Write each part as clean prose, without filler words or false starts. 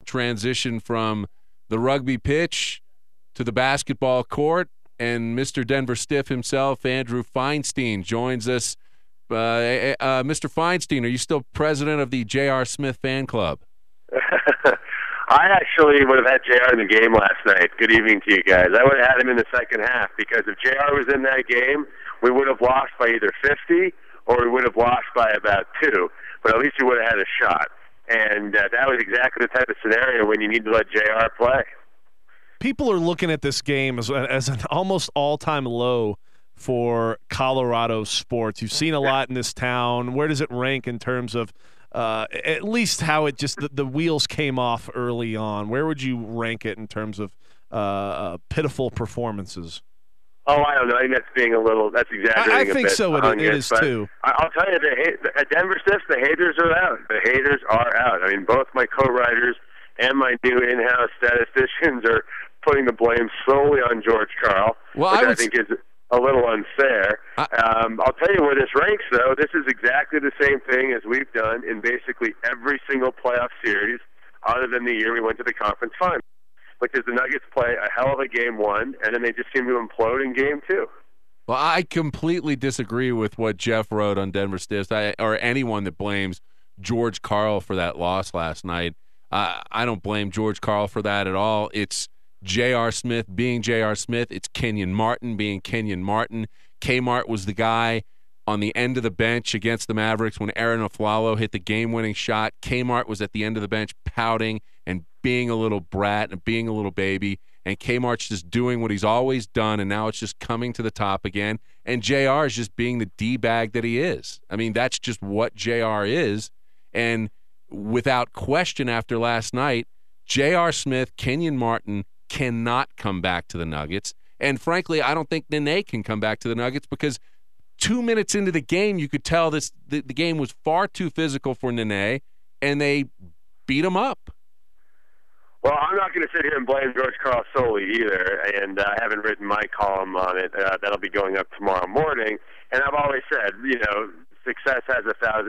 transition from the rugby pitch to the basketball court, and Mr. Denver Stiff himself, Andrew Feinstein, joins us. Mr. Feinstein, are you still president of the J.R. Smith fan club? I actually would have had JR in the game last night. Good evening to you guys. I would have had him in the second half because if JR was in that game, we would have lost by either 50 or we would have lost by about 2. But at least we would have had a shot. And that was exactly the type of scenario when you need to let JR play. People are looking at this game as an almost all-time low for Colorado sports. You've seen a lot in this town. Where does it rank in terms of at least how it just the wheels came off early on? Where would you rank it in terms of pitiful performances? Oh, I don't know. I think that's exaggerating I a think bit. So it is too. I'll tell you, at Denver Stiffs, the haters are out. The haters are out. I mean, both my co-writers and my new in-house statisticians are putting the blame solely on George Karl, which I think is a little unfair. I'll tell you where this ranks, though. This is exactly the same thing as we've done in basically every single playoff series other than the year we went to the conference final, which is the Nuggets play a hell of a game 1, and then they just seem to implode in game 2. Well, I completely disagree with what Jeff wrote on Denver Stiffs, or anyone that blames George Karl for that loss last night. I don't blame George Karl for that at all. It's J.R. Smith being J.R. Smith. It's Kenyon Martin being Kenyon Martin. Kmart was the guy on the end of the bench against the Mavericks when Aaron Aflalo hit the game-winning shot. Kmart was at the end of the bench pouting and being a little brat and being a little baby. And Kmart's just doing what he's always done, and now it's just coming to the top again. And JR is just being the D-bag that he is. I mean, that's just what JR is. And without question after last night, J.R. Smith, Kenyon Martin cannot come back to the Nuggets. And frankly, I don't think Nene can come back to the Nuggets because 2 minutes into the game, you could tell the game was far too physical for Nene, and they beat him up. Well, I'm not going to sit here and blame George Karl solely either, and I haven't written my column on it. That'll be going up tomorrow morning. And I've always said, success has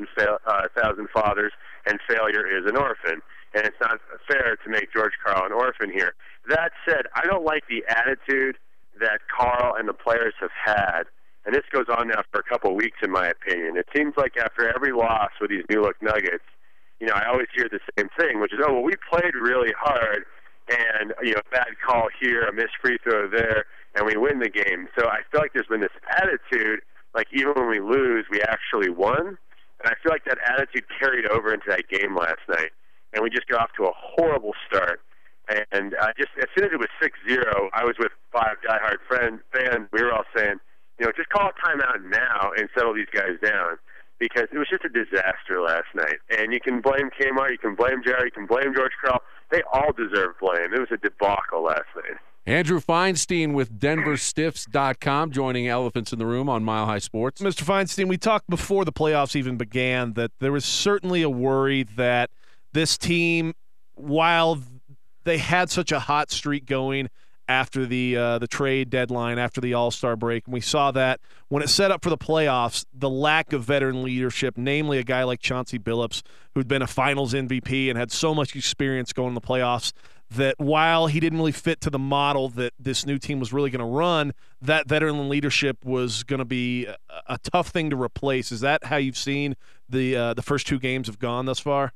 1,000 fathers, and failure is an orphan. And it's not fair to make George Karl an orphan here. That said, I don't like the attitude that Karl and the players have had, and this goes on now for a couple of weeks, in my opinion. It seems like after every loss with these new-look Nuggets, I always hear the same thing, which is, we played really hard, and, bad call here, a missed free throw there, and we win the game. So I feel like there's been this attitude, like even when we lose, we actually won, and I feel like that attitude carried over into that game last night. And we just got off to a horrible start. And just as soon as it was 6-0, I was with 5 diehard fans. We were all saying, just call a timeout now and settle these guys down, because it was just a disaster last night. And you can blame Kmart, you can blame Jerry, you can blame George Karl. They all deserve blame. It was a debacle last night. Andrew Feinstein with DenverStiffs.com joining Elephants in the Room on Mile High Sports. Mr. Feinstein, we talked before the playoffs even began that there was certainly a worry that this team, while they had such a hot streak going after the trade deadline, after the All-Star break, and we saw that when it set up for the playoffs, the lack of veteran leadership, namely a guy like Chauncey Billups, who'd been a Finals MVP and had so much experience going in the playoffs, that while he didn't really fit to the model that this new team was really going to run, that veteran leadership was going to be a tough thing to replace. Is that how you've seen the first 2 games have gone thus far?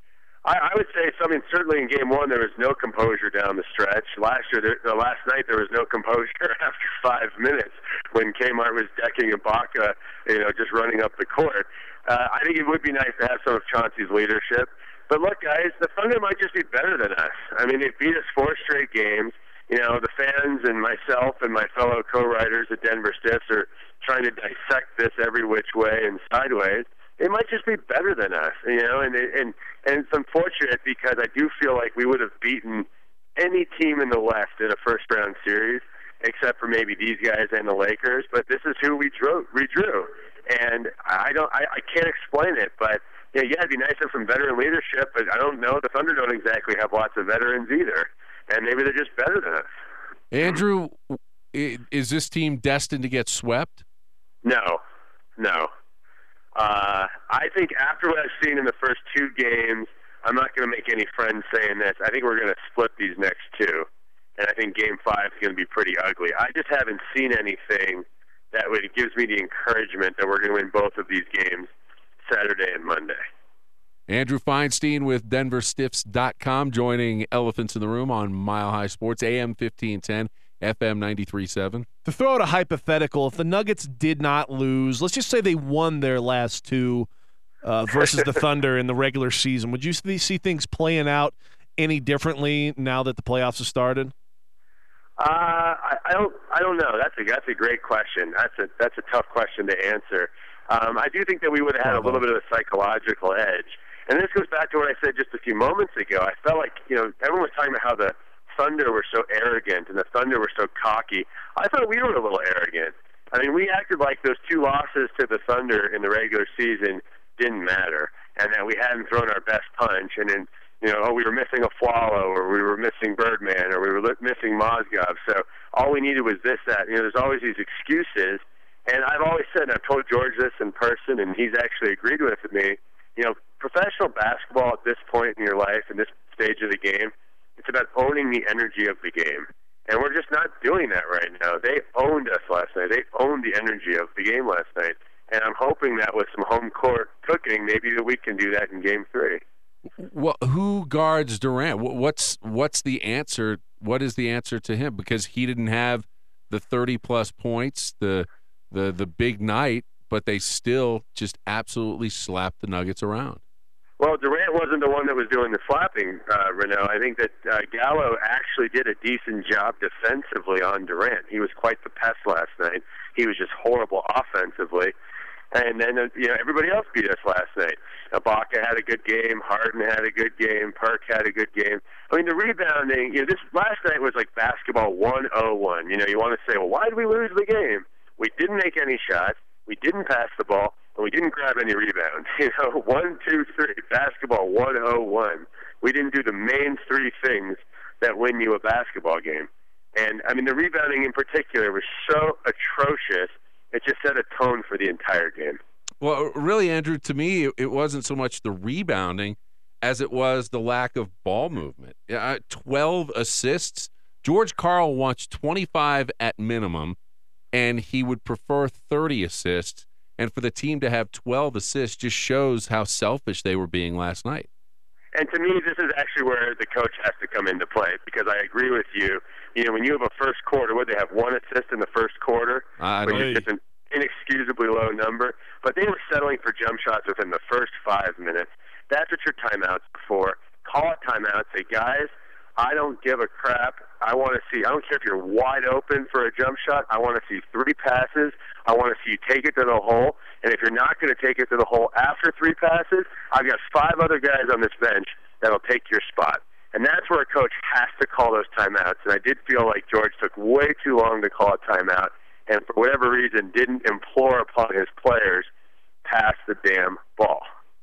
I would say something. Certainly in game 1, there was no composure down the stretch. Last night, there was no composure after 5 minutes when Kmart was decking Ibaka, just running up the court. I think it would be nice to have some of Chauncey's leadership. But look, guys, the Thunder might just be better than us. I mean, they beat us 4 straight games. The fans and myself and my fellow co-writers at Denver Stiffs are trying to dissect this every which way and sideways. They might just be better than us, and it's unfortunate because I do feel like we would have beaten any team in the West in a first-round series, except for maybe these guys and the Lakers. But this is who we drew, and I can't explain it. But it'd be nice to have some veteran leadership. But I don't know. The Thunder don't exactly have lots of veterans either, and maybe they're just better than us. Andrew, is this team destined to get swept? No. I think after what I've seen in the first 2 games, I'm not going to make any friends saying this. I think we're going to split these next two, and I think Game 5 is going to be pretty ugly. I just haven't seen anything that gives me the encouragement that we're going to win both of these games Saturday and Monday. Andrew Feinstein with DenverStiffs.com joining Elephants in the Room on Mile High Sports, AM 1510, FM 93.7. To throw out a hypothetical, if the Nuggets did not lose, let's just say they won their last two versus the Thunder in the regular season, would you see things playing out any differently now that the playoffs have started? I don't know. That's a great question. That's a tough question to answer. I do think that we would have had a little bit of a psychological edge. And this goes back to what I said just a few moments ago. I felt like, everyone was talking about how the Thunder were so arrogant and the Thunder were so cocky. I thought we were a little arrogant. I mean, we acted like those two losses to the Thunder in the regular season didn't matter, and that we hadn't thrown our best punch, and then, we were missing a Flalo, or we were missing Birdman, or we were missing Mozgov. So all we needed was this, that. There's always these excuses. And I've always said, and I've told George this in person, and he's actually agreed with me, professional basketball at this point in your life, in this stage of the game, it's about owning the energy of the game. And we're just not doing that right now. They owned us last night. They owned the energy of the game last night. And I'm hoping that with some home court cooking, maybe that we can do that in Game 3. Well, who guards Durant? What's the answer? What is the answer to him? Because he didn't have the 30-plus points, the big night, but they still just absolutely slapped the Nuggets around. Well, Durant wasn't the one that was doing the slapping, Renaud. I think that Gallo actually did a decent job defensively on Durant. He was quite the pest last night. He was just horrible offensively. And then, everybody else beat us last night. Ibaka had a good game. Harden had a good game. Perk had a good game. I mean, the rebounding, this last night was like basketball 101. You want to say, well, why did we lose the game? We didn't make any shots. We didn't pass the ball. And we didn't grab any rebounds. 1, 2, 3, basketball 101. We didn't do the main three things that win you a basketball game. And, I mean, the rebounding in particular was so atrocious, it just set a tone for the entire game. Well, really, Andrew, to me, it wasn't so much the rebounding as it was the lack of ball movement. 12 assists. George Karl wants 25 at minimum, and he would prefer 30 assists. And for the team to have 12 assists just shows how selfish they were being last night. And to me, this is actually where the coach has to come into play, because I agree with you. When you have a first quarter, would they have one assist in the first quarter? Which is just an inexcusably low number. But they were settling for jump shots within the first 5 minutes. That's what your timeouts are for. Call a timeout. Say, guys, I don't give a crap. I want to see. I don't care if you're wide open for a jump shot. I want to see 3 passes. I want to see you take it to the hole. And if you're not going to take it to the hole after 3 passes, I've got 5 other guys on this bench that'll take your spot. And that's where a coach has to call those timeouts. And I did feel like George took way too long to call a timeout, and for whatever reason didn't implore upon his players, pass the damn ball.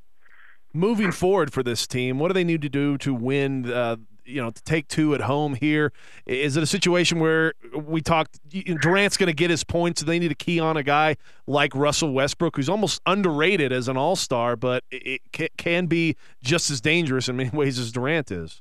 Moving forward for this team, what do they need to do to win, to take 2 at home here? Is it a situation where we talked Durant's going to get his points, and they need to key on a guy like Russell Westbrook, who's almost underrated as an all-star, but it can be just as dangerous in many ways as Durant is?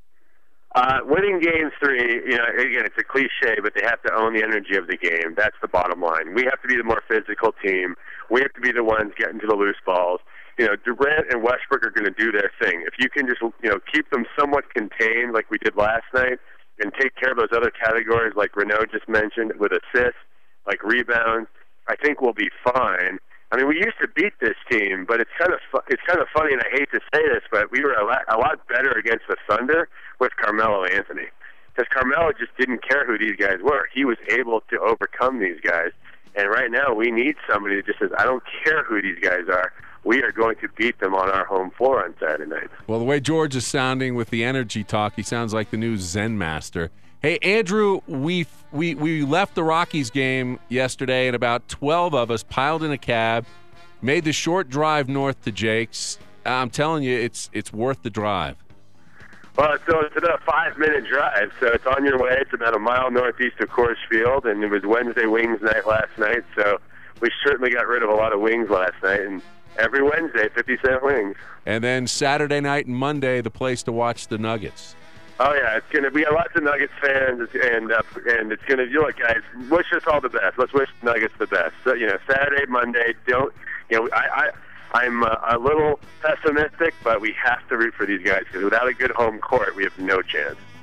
Winning Game 3, again, it's a cliche, but they have to own the energy of the game. That's the bottom line. We have to be the more physical team. We have to be the ones getting to the loose balls. Durant and Westbrook are going to do their thing. If you can just, keep them somewhat contained like we did last night and take care of those other categories like Renaud just mentioned with assists, like rebounds, I think we'll be fine. I mean, we used to beat this team, but it's kind of funny, and I hate to say this, but we were a lot better against the Thunder with Carmelo Anthony, because Carmelo just didn't care who these guys were. He was able to overcome these guys, and right now we need somebody that just says, I don't care who these guys are. We are going to beat them on our home floor on Saturday night. Well, the way George is sounding with the energy talk, he sounds like the new Zen master. Hey, Andrew, we left the Rockies game yesterday, and about 12 of us piled in a cab, made the short drive north to Jake's. I'm telling you, it's worth the drive. Well, so it's about a 5-minute drive, so it's on your way. It's about a mile northeast of Coors Field, and it was Wednesday Wings night last night, so we certainly got rid of a lot of wings last night. And Every Wednesday, 50-cent wings. And then Saturday night and Monday, the place to watch the Nuggets. Oh yeah, it's gonna. We got lots of Nuggets fans, and it's gonna. Look, guys, wish us all the best. Let's wish the Nuggets the best. So, Saturday, Monday. I'm a little pessimistic, but we have to root for these guys because without a good home court, we have no chance.